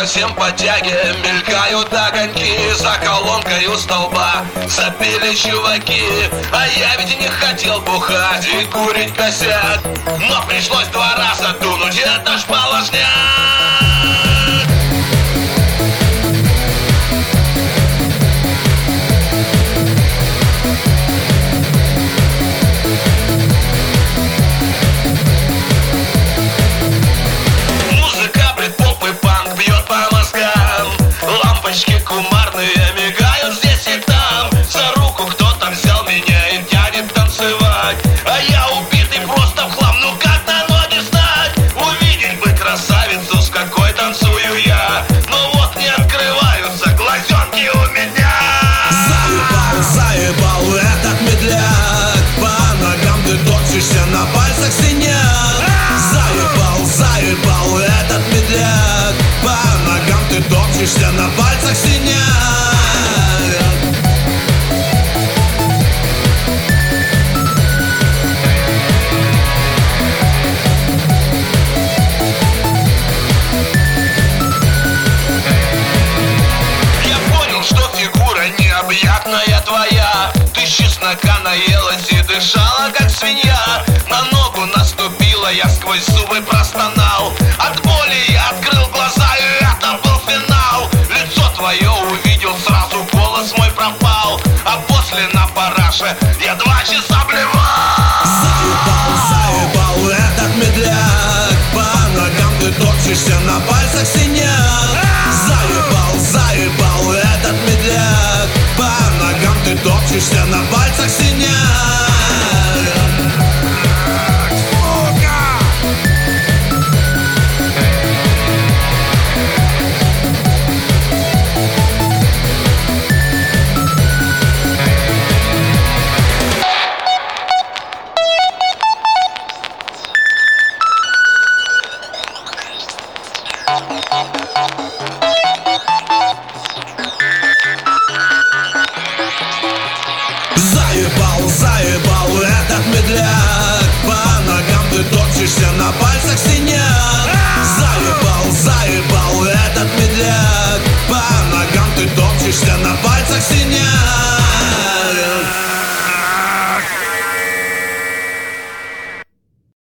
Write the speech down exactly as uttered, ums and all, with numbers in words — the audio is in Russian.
совсем по тяге. Мелькают огоньки за колонкой у столба. Запели чуваки, а я ведь не хотел бухать и курить косяк. Но пришлось два раза дунуть, это ж положняк. Кумарные мигают здесь и там. За руку кто-то взял меня и тянет танцевать. А я убитый просто в хлам, ну как на ноги встать? Увидеть бы красавицу, с какой танцую я. Но вот не открываются глазенки у меня. Заебал, заебал этот медляк. По ногам ты топчешься, на пальцах синяк. Заебал, заебал этот медляк. По ногам ты топчешься, на пальцах синяк. Я понял, что фигура необъятная твоя. Ты с чеснока наелась и дышала, как свинья. На ногу наступила, я сквозь зубы простонал. От боли я открыл глаза, и это был финал. Лицо твое увидел, сразу голос мой пропал. А после на параше я два часа блевал. Заебал, заебал этот медляк. По ногам ты топчешься, на пальцах синяк. Заебал, заебал этот медляк. По ногам ты топчешься, на пальцах синяк. Заебал, заебал этот медляк. По ногам ты топчешься, на пальцах